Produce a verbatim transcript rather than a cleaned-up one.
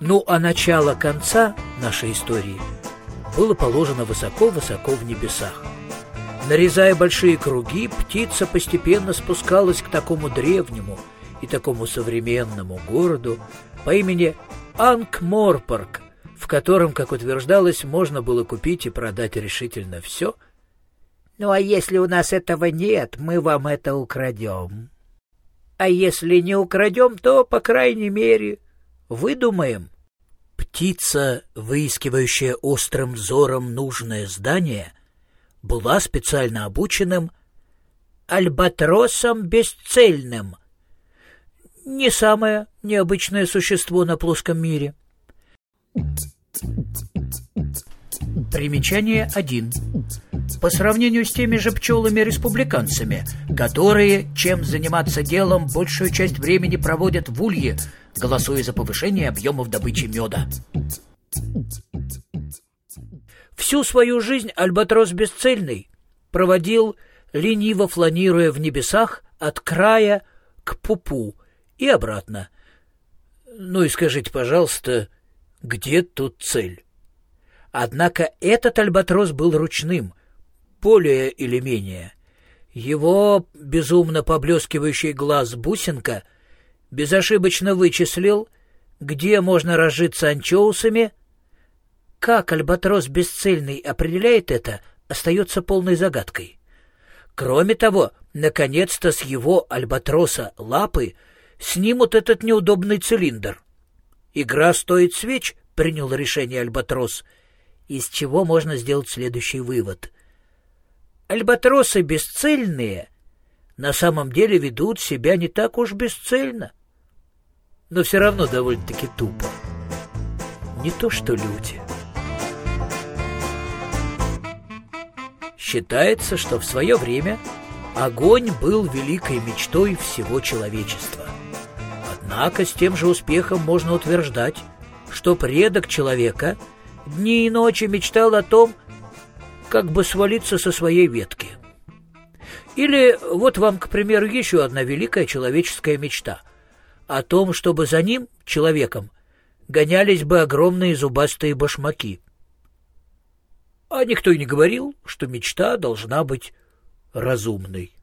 Ну, а начало конца нашей истории было положено высоко-высоко в небесах. Нарезая большие круги, птица постепенно спускалась к такому древнему и такому современному городу по имени Анкморпорк, в котором, как утверждалось, можно было купить и продать решительно все. Ну, а если у нас этого нет, мы вам это украдем. А если не украдем, то, по крайней мере, выдумаем. Птица, выискивающая острым взором нужное здание, была специально обученным альбатросом бесцельным. Не самое необычное существо на плоском мире. Примечание один. По сравнению с теми же пчелами-республиканцами, которые, чем заниматься делом, большую часть времени проводят в улье, голосуя за повышение объемов добычи меда. Всю свою жизнь альбатрос бесцельный проводил, лениво фланируя в небесах от края к пупу и обратно. Ну и скажите, пожалуйста, где тут цель? Однако этот альбатрос был ручным, более или менее. Его безумно поблескивающий глаз бусинка безошибочно вычислил, где можно разжиться анчоусами. Как альбатрос бесцельный определяет это, остается полной загадкой. Кроме того, наконец-то с его альбатроса лапы снимут этот неудобный цилиндр. «Игра стоит свеч», — принял решение альбатрос, из чего можно сделать следующий вывод. Альбатросы бесцельные на самом деле ведут себя не так уж бесцельно, но все равно довольно-таки тупо. Не то что люди. Считается, что в свое время огонь был великой мечтой всего человечества. Однако с тем же успехом можно утверждать, что предок человека дни и ночи мечтал о том, как бы свалиться со своей ветки. Или вот вам, к примеру, еще одна великая человеческая мечта о том, чтобы за ним, человеком, гонялись бы огромные зубастые башмаки. А никто и не говорил, что мечта должна быть разумной.